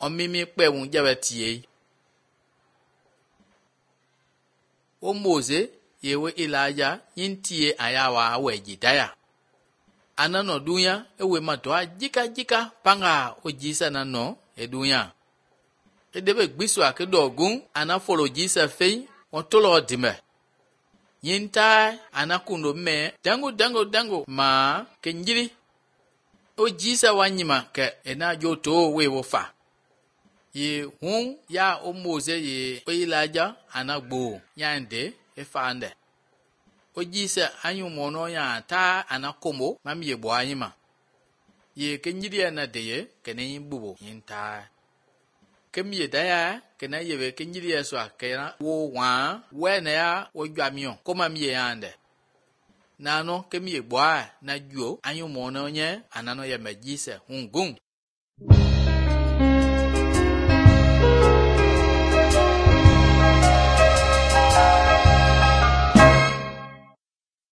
Omimi pe wun jabetie. O Mose yewe Elijah yintie ayawa wejidaya. Anano dunya ewe matwa jika panga o jisa nano edunya. Edebe gbiso ke dogun ana follow jisa fei on tolo dime. Yinta anakundo me dango ma kenjiri. O jisa wanyima ke ena joto we wofa. Ye hun ya o Mose ye o Elijah anagbo yande efande. O jisa anyu mono ya ta anakomo mam ye bo anyima. Ye kenjiri na deye kene bubo yinta. Kem ye daya kena yebe kenjiri ya swa kena wo wa wene ya o jwamion koma miye yande. Nano kem ye boa na juo anyu mono nye anano ya majisa hungung.